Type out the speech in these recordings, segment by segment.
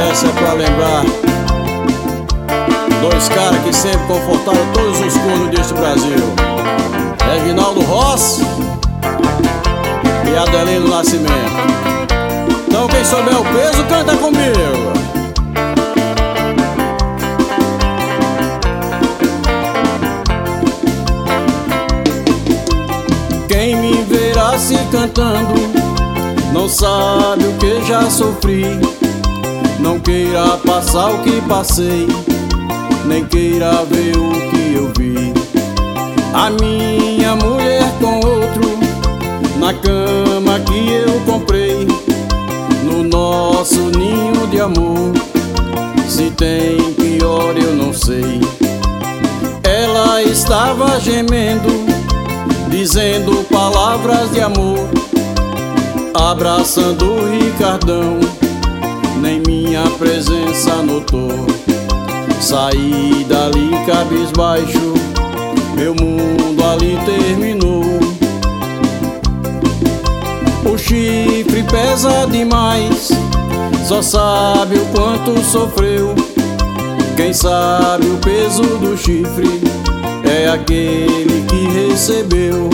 Essa é pra lembrar dois caras que sempre confortaram todos os cornos deste Brasil: Reginaldo Rossi e Adelino Nascimento. Então quem souber o peso, canta comigo. Quem me verá assim cantando não sabe o que já sofri. Não queira passar o que passei, nem queira ver o que eu vi. A minha mulher com outro na cama que eu comprei, no nosso ninho de amor. Se tem pior eu não sei. Ela estava gemendo, dizendo palavras de amor, abraçando o Ricardão, nem minha presença notou. Saí dali cabisbaixo, meu mundo ali terminou. O chifre pesa demais, só sabe o quanto sofreu. Quem sabe o peso do chifre é aquele que recebeu.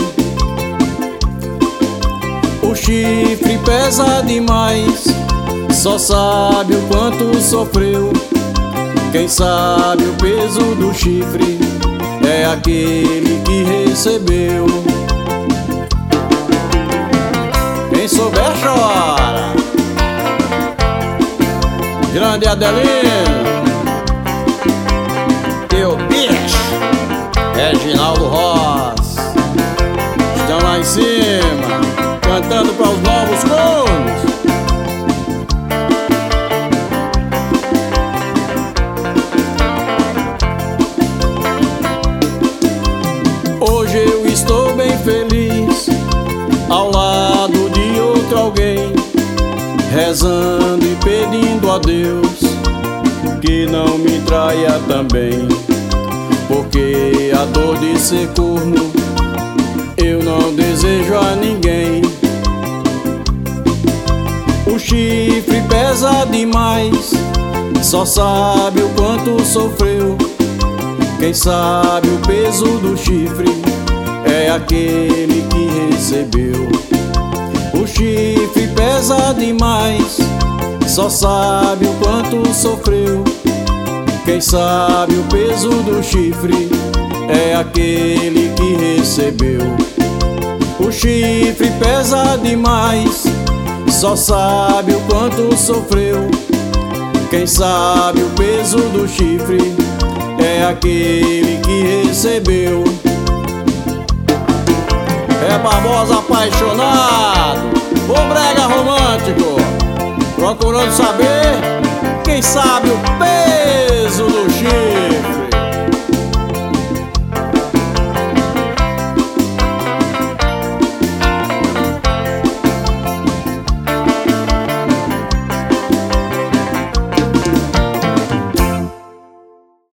O chifre pesa demais, só sabe o quanto sofreu. Quem sabe o peso do chifre é aquele que recebeu. Quem souber chora. Grande Adelino, teu bicho, Reginaldo Rossi, estão lá em cima, cantando para os novos cornos. Hoje eu estou bem feliz, ao lado de outro alguém, rezando e pedindo a Deus que não me traia também. Porque a dor de ser corno eu não desejo a ninguém. O chifre pesa demais, só sabe o quanto sofreu. Quem sabe o peso do chifre é aquele que recebeu. O chifre pesa demais, só sabe o quanto sofreu. Quem sabe o peso do chifre é aquele que recebeu. O chifre pesa demais, só sabe o quanto sofreu. Quem sabe o peso do chifre é aquele que recebeu. É Barbosa apaixonado, o brega romântico, procurando saber quem sabe o peso